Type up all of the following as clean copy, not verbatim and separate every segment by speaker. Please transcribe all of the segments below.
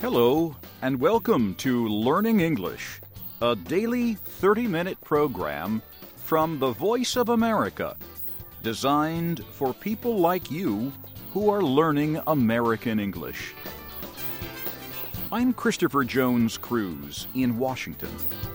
Speaker 1: Hello, and welcome to Learning English, a daily 30-minute program from the Voice of America, designed for people like you who are learning American English. I'm Christopher Jones Cruz in Washington.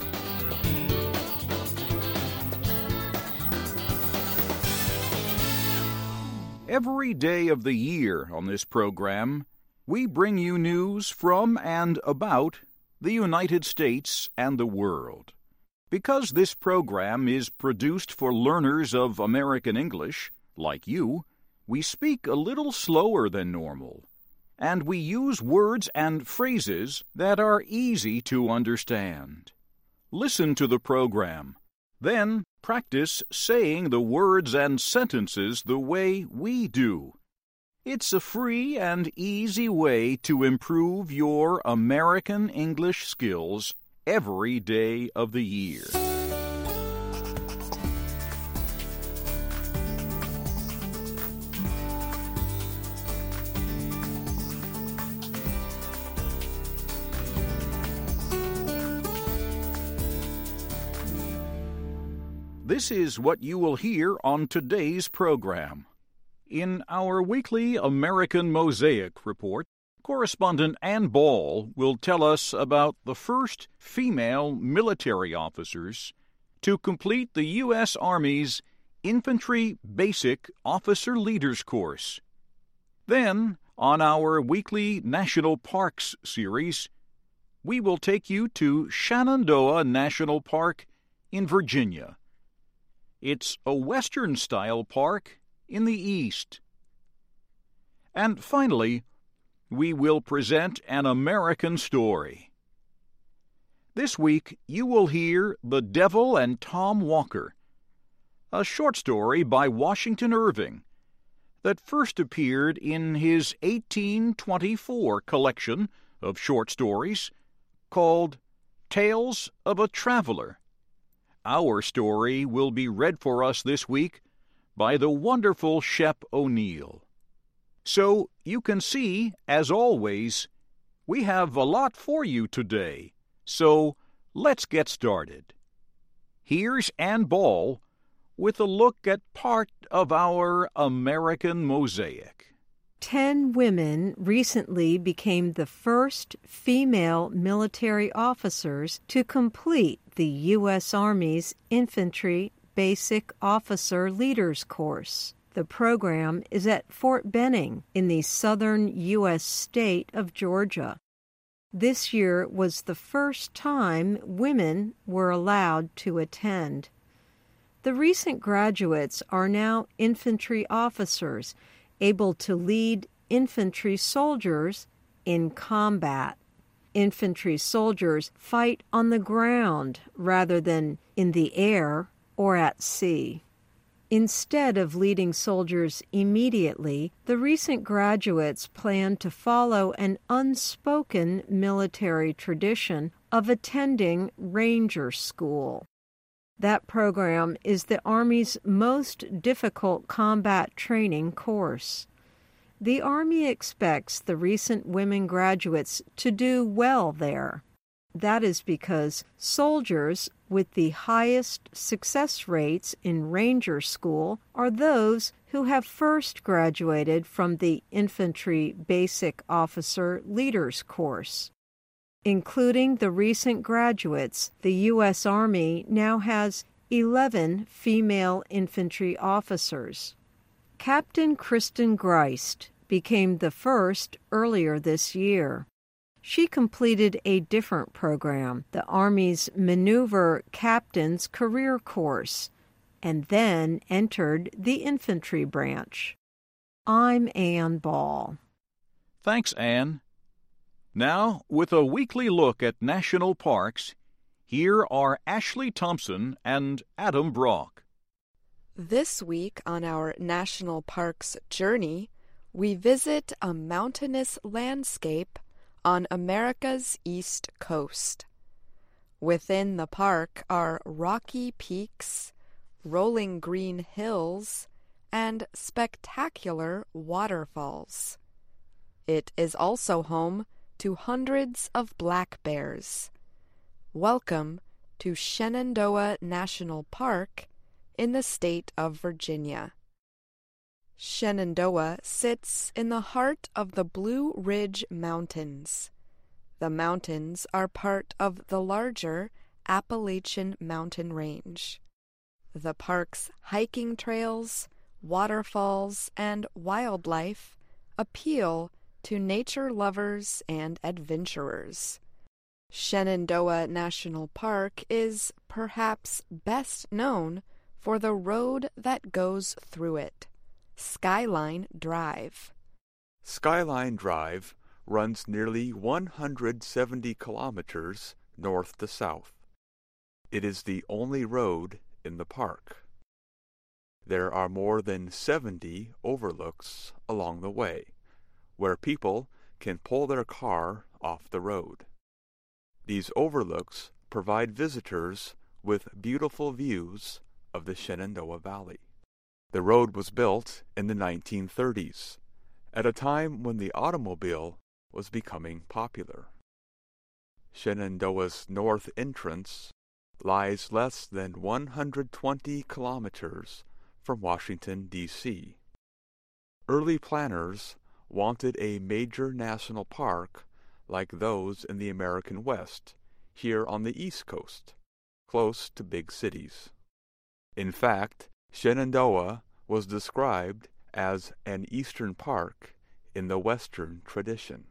Speaker 1: Every day of the year on this program, we bring you news from and about the United States and the world. Because this program is produced for learners of American English, like you, we speak a little slower than normal, and we use words and phrases that are easy to understand. Listen to the program. Then practice saying the words and sentences the way we do. It's a free and easy way to improve your American English skills every day of the year. This is what you will hear on today's program. In our weekly American Mosaic report, correspondent Ann Ball will tell us about the first female military officers to complete the U.S. Army's Infantry Basic Officer Leaders Course. Then, on our weekly National Parks series, we will take you to Shenandoah National Park in Virginia. It's a Western-style park in the East. And finally, we will present an American story. This week, you will hear The Devil and Tom Walker, a short story by Washington Irving that first appeared in his 1824 collection of short stories called Tales of a Traveler. Our story will be read for us this week by the wonderful Shep O'Neill. So you can see, as always, we have a lot for you today. So let's get started. Here's Ann Ball with a look at part of our American Mosaic.
Speaker 2: 10 women recently became the first female military officers to complete the U.S. Army's Infantry Basic Officer Leaders Course. The program is at Fort Benning in the southern U.S. state of Georgia. This year was the first time women were allowed to attend. The recent graduates are now infantry officers, able to lead infantry soldiers in combat. Infantry soldiers fight on the ground rather than in the air or at sea. Instead of leading soldiers immediately, the recent graduates plan to follow an unspoken military tradition of attending Ranger School. That program is the Army's most difficult combat training course. The Army expects the recent women graduates to do well there. That is because soldiers with the highest success rates in Ranger School are those who have first graduated from the Infantry Basic Officer Leaders Course. Including the recent graduates, the U.S. Army now has 11 female infantry officers. Captain Kristen Greist became the first earlier this year. She completed a different program, the Army's Maneuver Captain's Career Course, and then entered the infantry branch. I'm Ann Ball.
Speaker 1: Thanks, Ann. Now, with a weekly look at national parks, here are Ashley Thompson and Adam Brock.
Speaker 3: This week on our National Parks journey, we visit a mountainous landscape on America's East Coast. Within the park are rocky peaks, rolling green hills, and spectacular waterfalls. It is also home to hundreds of black bears. Welcome to Shenandoah National Park in the state of Virginia. Shenandoah sits in the heart of the Blue Ridge Mountains. The mountains are part of the larger Appalachian Mountain Range. The park's hiking trails, waterfalls, and wildlife appeal to nature lovers and adventurers. Shenandoah National Park is perhaps best known for the road that goes through it, Skyline Drive.
Speaker 4: Skyline Drive runs nearly 170 kilometers north to south. It is the only road in the park. There are more than 70 overlooks along the way, where people can pull their car off the road. These overlooks provide visitors with beautiful views of the Shenandoah Valley. The road was built in the 1930s, at a time when the automobile was becoming popular. Shenandoah's north entrance lies less than 120 kilometers from Washington, D.C. Early planners wanted a major national park like those in the American West, here on the East Coast, close to big cities. In fact, Shenandoah was described as an Eastern park in the Western tradition.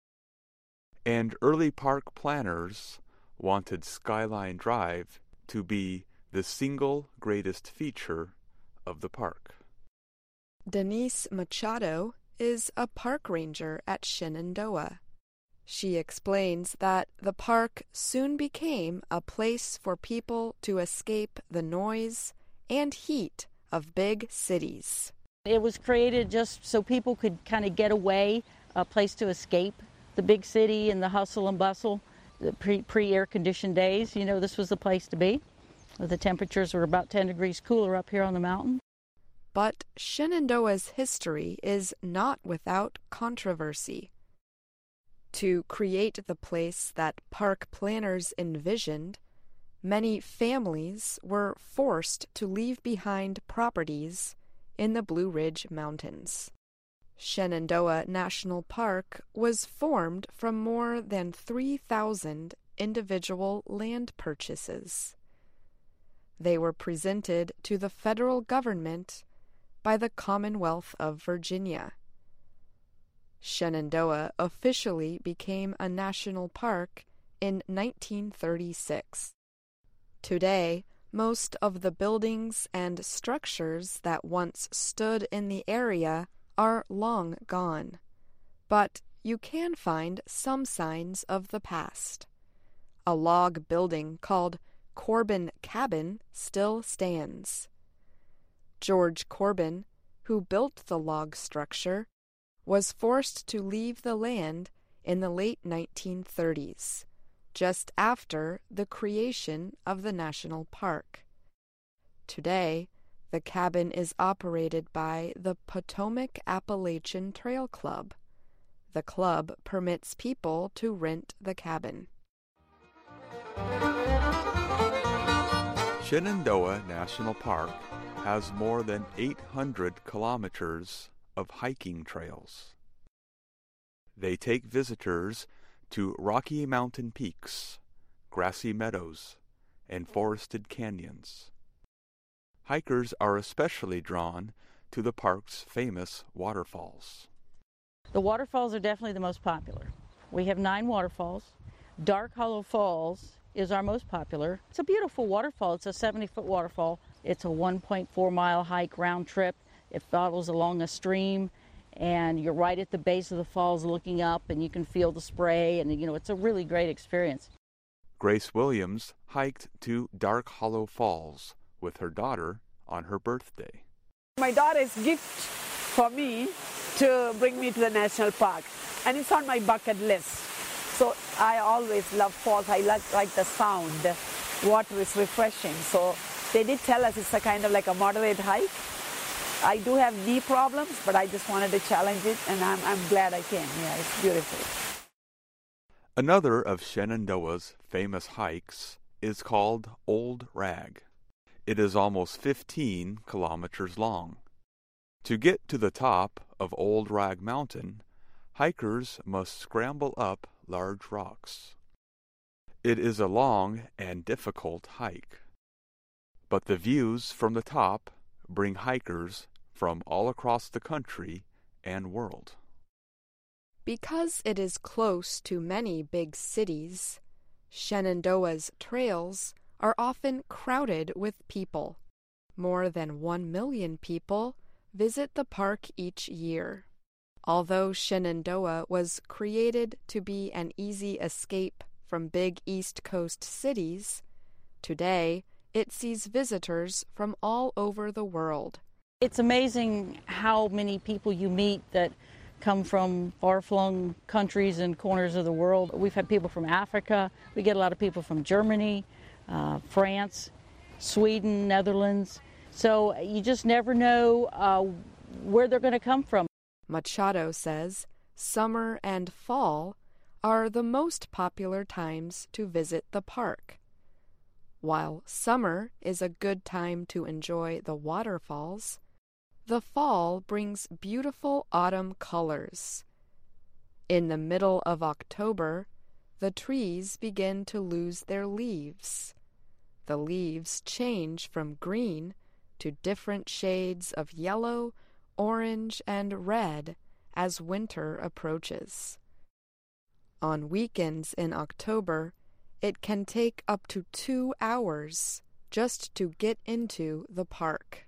Speaker 4: And early park planners wanted Skyline Drive to be the single greatest feature of the park.
Speaker 3: Denise Machado is a park ranger at Shenandoah. She explains that the park soon became a place for people to escape the noise and heat of big cities.
Speaker 5: It was created just so people could kind of get away, a place to escape the big city and the hustle and bustle, the pre-air conditioned days. You know, this was the place to be. The temperatures were about 10 degrees cooler up here on the mountain.
Speaker 3: But Shenandoah's history is not without controversy. To create the place that park planners envisioned, many families were forced to leave behind properties in the Blue Ridge Mountains. Shenandoah National Park was formed from more than 3,000 individual land purchases. They were presented to the federal government by the Commonwealth of Virginia. Shenandoah officially became a national park in 1936. Today, most of the buildings and structures that once stood in the area are long gone, but you can find some signs of the past. A log building called Corbin Cabin still stands. George Corbin, who built the log structure, was forced to leave the land in the late 1930s, just after the creation of the national park. Today, the cabin is operated by the Potomac Appalachian Trail Club. The club permits people to rent the cabin.
Speaker 4: Shenandoah National Park has more than 800 kilometers of hiking trails. They take visitors to Rocky Mountain peaks, grassy meadows, and forested canyons. Hikers are especially drawn to the park's famous waterfalls.
Speaker 5: The waterfalls are definitely the most popular. We have 9 waterfalls. Dark Hollow Falls is our most popular. It's a beautiful waterfall. It's a 70-foot waterfall. It's a 1.4-mile hike round trip. It follows along a stream, and you're right at the base of the falls looking up, and you can feel the spray, and it's a really great experience.
Speaker 4: Grace Williams hiked to Dark Hollow Falls with her daughter on her birthday.
Speaker 6: My daughter's gift for me to bring me to the national park, and it's on my bucket list. So I always love falls. I like the sound. Water is refreshing. So they did tell us it's a kind of like a moderate hike. I do have knee problems, but I just wanted to challenge it, and I'm glad I came. Yeah, it's beautiful.
Speaker 4: Another of Shenandoah's famous hikes is called Old Rag. It is almost 15 kilometers long. To get to the top of Old Rag Mountain, hikers must scramble up large rocks. It is a long and difficult hike, but the views from the top bring hikers from all across the country and world.
Speaker 3: Because it is close to many big cities, Shenandoah's trails are often crowded with people. More than 1 million people visit the park each year. Although Shenandoah was created to be an easy escape from big East Coast cities, today it sees visitors from all over the world.
Speaker 5: It's amazing how many people you meet that come from far-flung countries and corners of the world. We've had people from Africa. We get a lot of people from Germany, France, Sweden, Netherlands. So you just never know where they're going to come from.
Speaker 3: Machado says summer and fall are the most popular times to visit the park. While summer is a good time to enjoy the waterfalls, the fall brings beautiful autumn colors. In the middle of October, the trees begin to lose their leaves. The leaves change from green to different shades of yellow, orange, and red as winter approaches. On weekends in October, it can take up to 2 hours just to get into the park.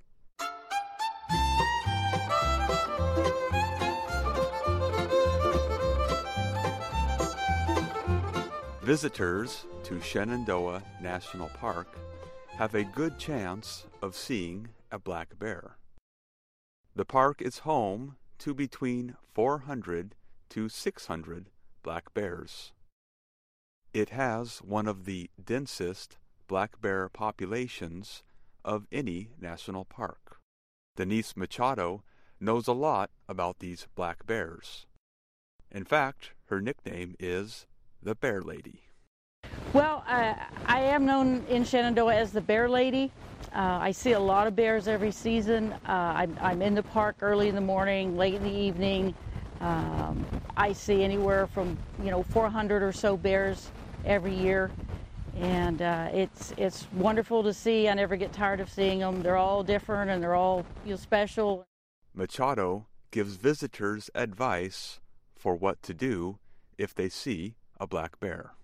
Speaker 4: Visitors to Shenandoah National Park have a good chance of seeing a black bear. The park is home to between 400 to 600 black bears. It has one of the densest black bear populations of any national park. Denise Machado knows a lot about these black bears. In fact, her nickname is the Bear Lady.
Speaker 5: Well, I am known in Shenandoah as the Bear Lady. I see a lot of bears every season. I'm in the park early in the morning, late in the evening. I see anywhere from 400 or so bears every year, and it's wonderful to see. I never get tired of seeing them. They're all different and they're all special.
Speaker 4: Machado gives visitors advice for what to do if they see a black bear.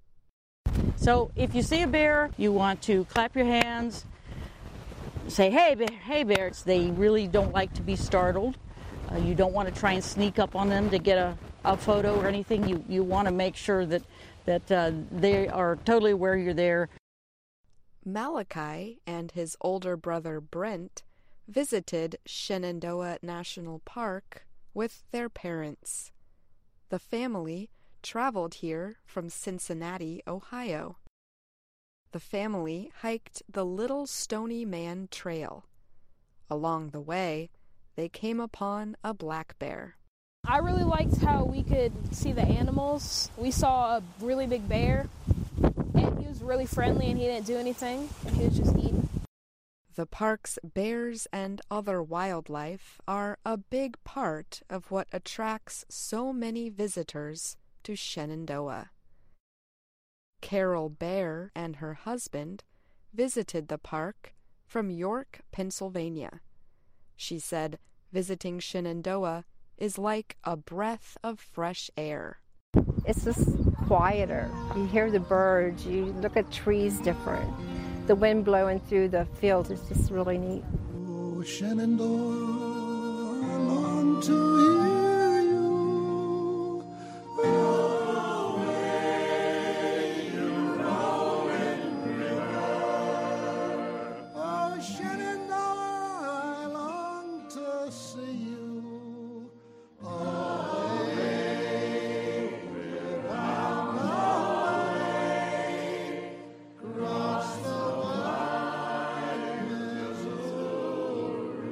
Speaker 5: So if you see a bear, you want to clap your hands, say, "Hey, bear, hey, bear." They really don't like to be startled. You don't want to try and sneak up on them to get a photo or anything. You want to make sure that they are totally aware you're there.
Speaker 3: Malachi and his older brother Brent visited Shenandoah National Park with their parents. The family traveled here from Cincinnati, Ohio. The family hiked the Little Stony Man Trail. Along the way, they came upon a black bear.
Speaker 7: I really liked how we could see the animals. We saw a really big bear, and he was really friendly, and he didn't do anything, and he was just eating.
Speaker 3: The park's bears and other wildlife are a big part of what attracts so many visitors to Shenandoah. Carol Bear and her husband visited the park from York, Pennsylvania. She said visiting Shenandoah is like a breath of fresh air.
Speaker 8: It's just quieter. You hear the birds, you look at trees different. The wind blowing through the fields is just really neat.
Speaker 9: Oh, Shenandoah, I long to hear you. Away, you rolling river. Oh, Shenandoah, I long to see you. Away, without no way, cross the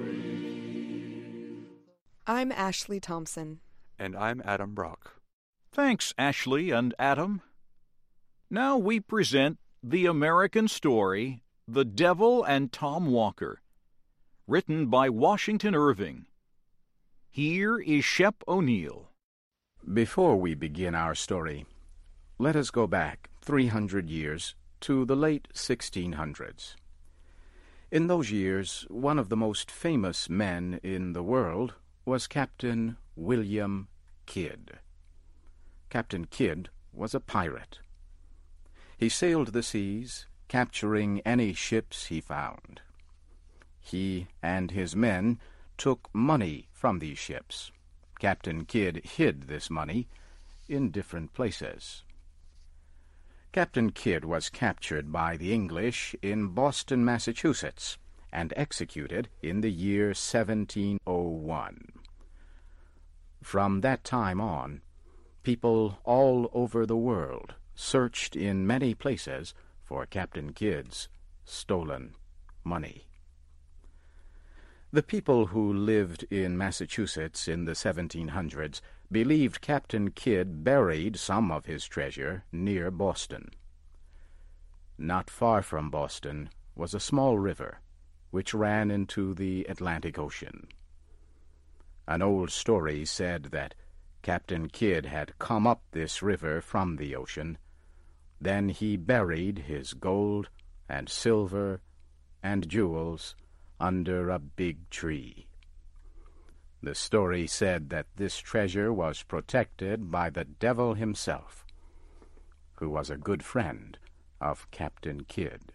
Speaker 3: I'm Ashley Thompson.
Speaker 4: And I'm Adam Brock.
Speaker 1: Thanks, Ashley and Adam. Now we present the American story, The Devil and Tom Walker, written by Washington Irving. Here is Shep O'Neill.
Speaker 10: Before we begin our story, let us go back 300 years to the late 1600s. In those years, one of the most famous men in the world was Captain William Kidd. Captain Kidd was a pirate. He sailed the seas, capturing any ships he found. He and his men took money from these ships. Captain Kidd hid this money in different places. Captain Kidd was captured by the English in Boston, Massachusetts, and executed in the year 1701. From that time on, people all over the world searched in many places for Captain Kidd's stolen money. The people who lived in Massachusetts in the 1700s believed Captain Kidd buried some of his treasure near Boston. Not far from Boston was a small river which ran into the Atlantic Ocean. An old story said that Captain Kidd had come up this river from the ocean. Then he buried his gold and silver and jewels under a big tree. The story said that this treasure was protected by the devil himself, who was a good friend of Captain Kidd.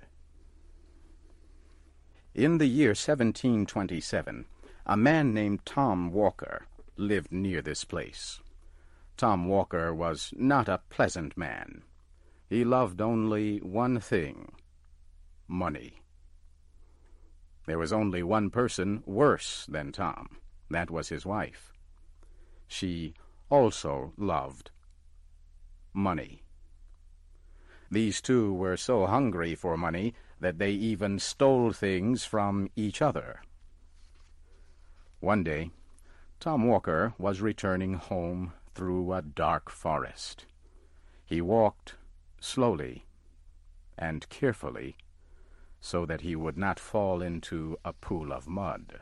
Speaker 10: In the year 1727, a man named Tom Walker lived near this place. Tom Walker was not a pleasant man. He loved only one thing: money. There was only one person worse than Tom. That was his wife. She also loved money. These two were so hungry for money that they even stole things from each other. One day, Tom Walker was returning home through a dark forest. He walked slowly and carefully so that he would not fall into a pool of mud.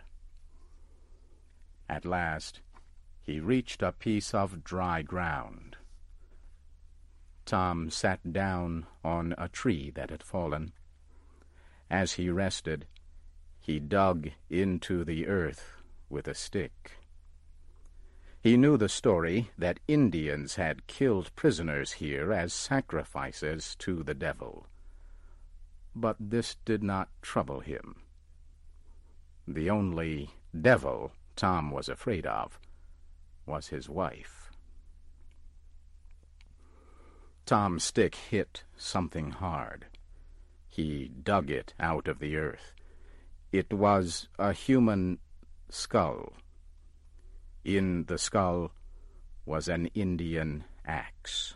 Speaker 10: At last, he reached a piece of dry ground. Tom sat down on a tree that had fallen. As he rested, he dug into the earth with a stick. He knew the story that Indians had killed prisoners here as sacrifices to the devil. But this did not trouble him. The only devil Tom was afraid of was his wife. Tom's stick hit something hard. He dug it out of the earth. It was a human skull. In the skull was an Indian axe.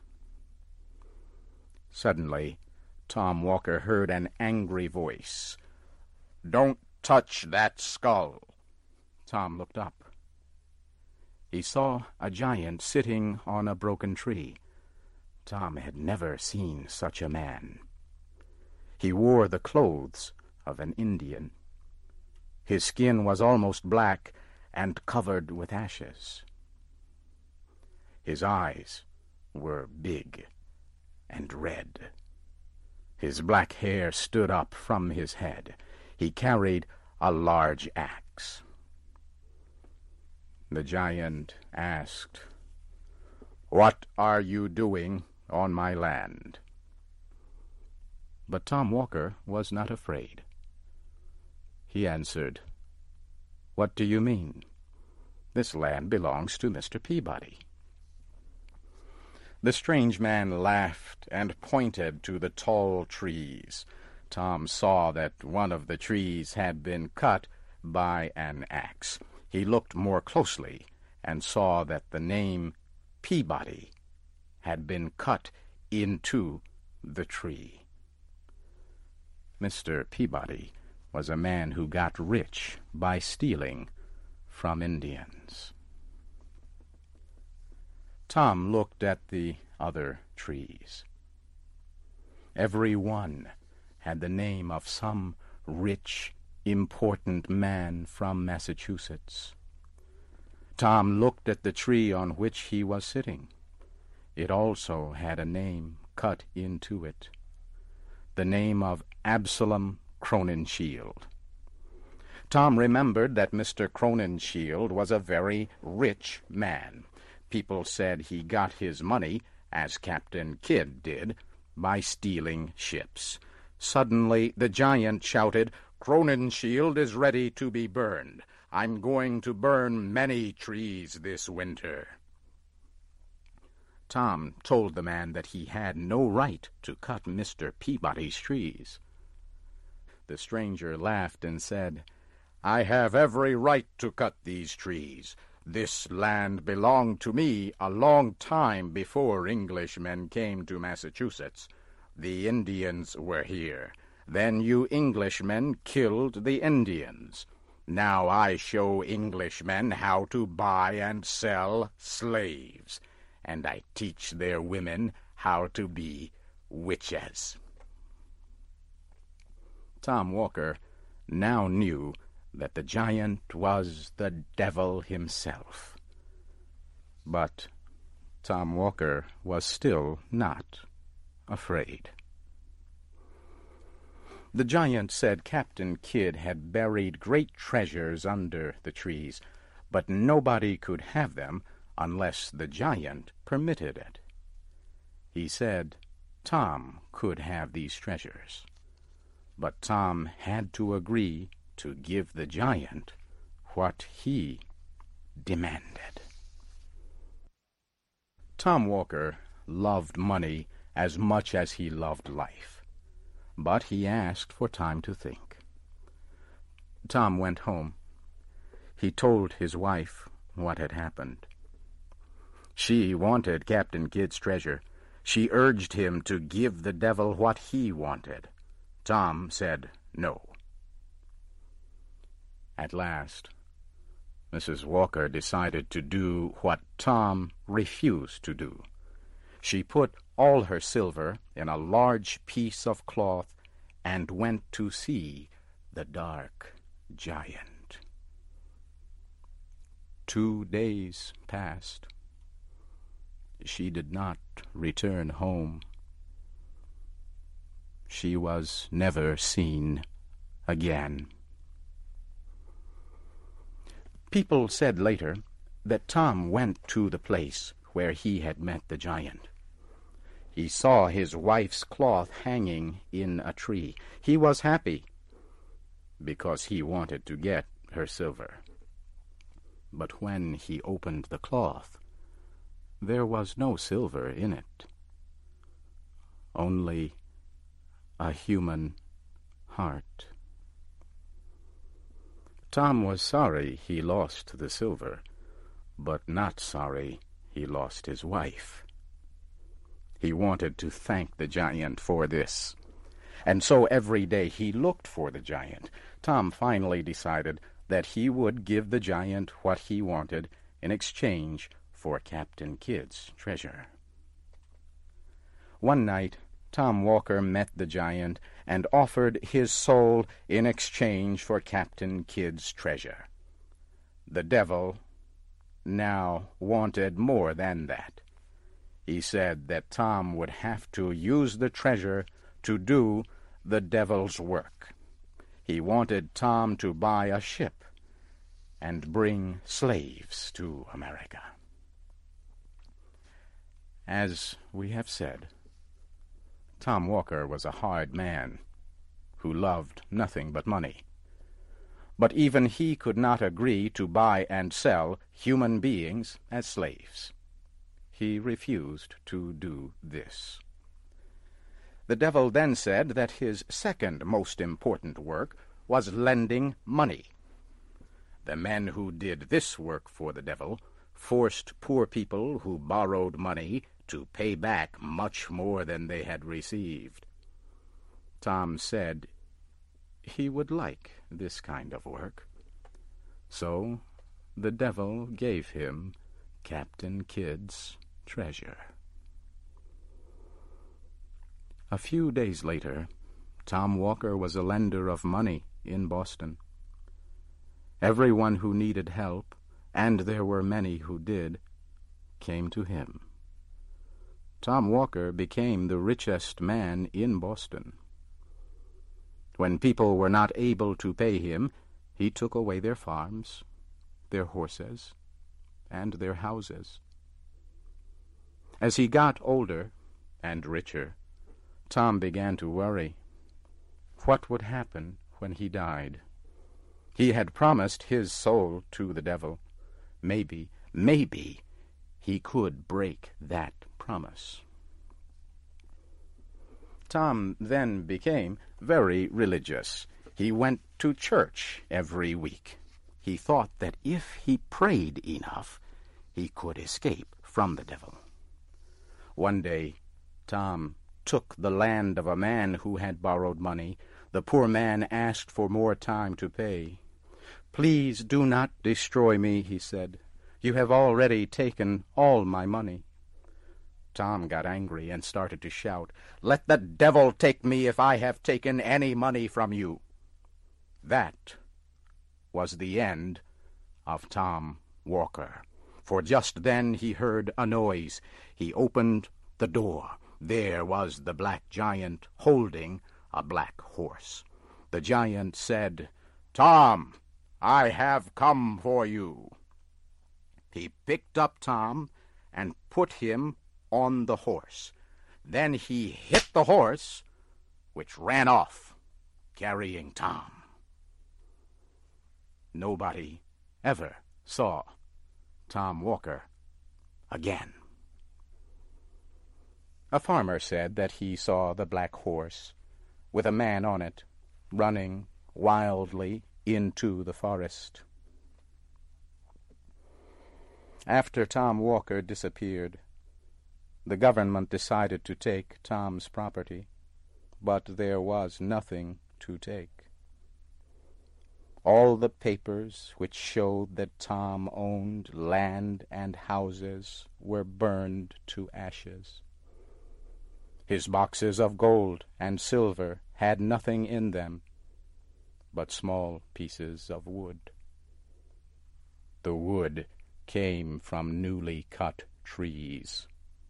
Speaker 10: Suddenly, Tom Walker heard an angry voice. "Don't touch that skull!" Tom looked up. He saw a giant sitting on a broken tree. Tom had never seen such a man. He wore the clothes of an Indian. His skin was almost black and covered with ashes. His eyes were big and red. His black hair stood up from his head. He carried a large axe. The giant asked, "What are you doing on my land?" But Tom Walker was not afraid. He answered, "What do you mean? This land belongs to Mr. Peabody." The strange man laughed and pointed to the tall trees. Tom saw that one of the trees had been cut by an axe. He looked more closely and saw that the name Peabody had been cut into the tree. Mr. Peabody was a man who got rich by stealing from Indians. Tom looked at the other trees. Every one had the name of some rich, important man from Massachusetts. Tom looked at the tree on which he was sitting. It also had a name cut into it, the name of Absalom Crowninshield. Tom remembered that Mr. Crowninshield was a very rich man. People said he got his money, as Captain Kidd did, by stealing ships. Suddenly the giant shouted, "Crowninshield is ready to be burned. I'm going to burn many trees this winter." Tom told the man that he had no right to cut Mr. Peabody's trees. The stranger laughed and said, "I have every right to cut these trees. This land belonged to me a long time before Englishmen came to Massachusetts. The Indians were here. Then you Englishmen killed the Indians. Now I show Englishmen how to buy and sell slaves, and I teach their women how to be witches." Tom Walker now knew that the giant was the devil himself. But Tom Walker was still not afraid. The giant said Captain Kidd had buried great treasures under the trees, but nobody could have them unless the giant permitted it. He said Tom could have these treasures, but Tom had to agree to give the giant what he demanded. Tom Walker loved money as much as he loved life, but he asked for time to think. Tom went home. He told his wife what had happened. She wanted Captain Kidd's treasure. She urged him to give the devil what he wanted. Tom said no. At last, Mrs. Walker decided to do what Tom refused to do. She put all her silver in a large piece of cloth and went to see the dark giant. 2 days passed. She did not return home. She was never seen again. People said later that Tom went to the place where he had met the giant. He saw his wife's cloth hanging in a tree. He was happy because he wanted to get her silver. But when he opened the cloth, there was no silver in it, only a human heart. Tom was sorry he lost the silver, but not sorry he lost his wife. He wanted to thank the giant for this, and so every day he looked for the giant. Tom finally decided that he would give the giant what he wanted in exchange for Captain Kidd's treasure. One night, Tom Walker met the giant and offered his soul in exchange for Captain Kidd's treasure. The devil now wanted more than that. He said that Tom would have to use the treasure to do the devil's work. He wanted Tom to buy a ship and bring slaves to America. As we have said, Tom Walker was a hard man who loved nothing but money. But even he could not agree to buy and sell human beings as slaves. He refused to do this. The devil then said that his second most important work was lending money. The men who did this work for the devil forced poor people who borrowed money to pay back much more than they had received. Tom said he would like this kind of work. So the devil gave him Captain Kidd's treasure. A few days later, Tom Walker was a lender of money in Boston. Everyone who needed help, and there were many who did, came to him. Tom Walker became the richest man in Boston. When people were not able to pay him, he took away their farms, their horses, and their houses. As he got older and richer, Tom began to worry. What would happen when he died? He had promised his soul to the devil. Maybe he could break that promise. Tom then became very religious. He went to church every week. He thought that if he prayed enough, he could escape from the devil. One day, Tom took the land of a man who had borrowed money. The poor man asked for more time to pay. "Please do not destroy me," he said. "You have already taken all my money." Tom got angry and started to shout, "Let the devil take me if I have taken any money from you." That was the end of Tom Walker, for just then he heard a noise. He opened the door. There was the black giant holding a black horse. The giant said, "Tom, I have come for you." He picked up Tom and put him on the horse. Then he hit the horse, which ran off, carrying Tom. Nobody ever saw Tom Walker again. A farmer said that he saw the black horse, with a man on it, running wildly into the forest. After Tom Walker disappeared, the government decided to take Tom's property, but there was nothing to take. All the papers which showed that Tom owned land and houses were burned to ashes. His boxes of gold and silver had nothing in them but small pieces of wood. The wood came from newly cut trees.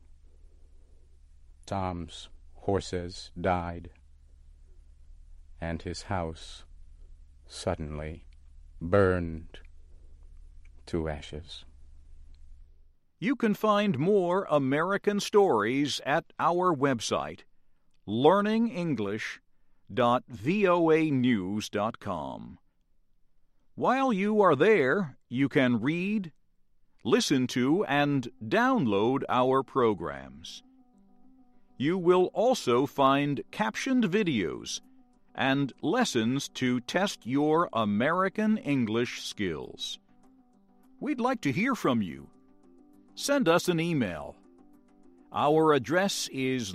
Speaker 10: Tom's horses died, and his house suddenly burned to ashes.
Speaker 1: You can find more American stories at our website, learningenglish.voanews.com. While you are there, you can read, listen to, and download our programs. You will also find captioned videos and lessons to test your American English skills. We'd like to hear from you. Send us an email. Our address is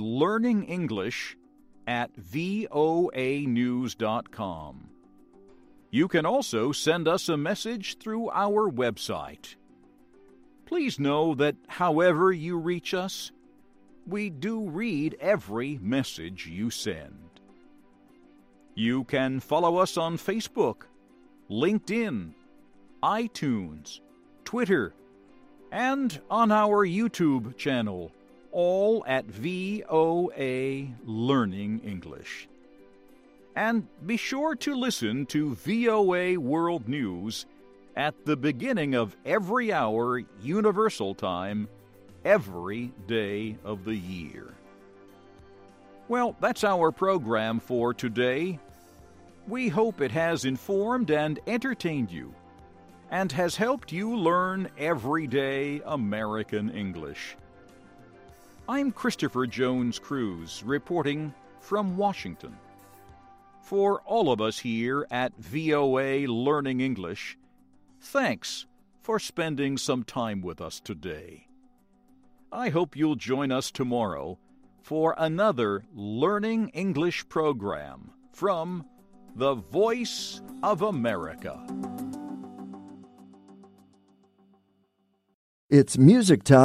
Speaker 1: learningenglish@voanews.com. You can also send us a message through our website. Please know that however you reach us, we do read every message you send. You can follow us on Facebook, LinkedIn, iTunes, Twitter, and on our YouTube channel, all at VOA Learning English. And be sure to listen to VOA World News at the beginning of every hour Universal Time, every day of the year. Well, that's our program for today. We hope it has informed and entertained you, and has helped you learn everyday American English. I'm Christopher Jones Cruz, reporting from Washington. For all of us here at VOA Learning English, thanks for spending some time with us today. I hope you'll join us tomorrow for another Learning English program from the Voice of America.
Speaker 11: It's music time.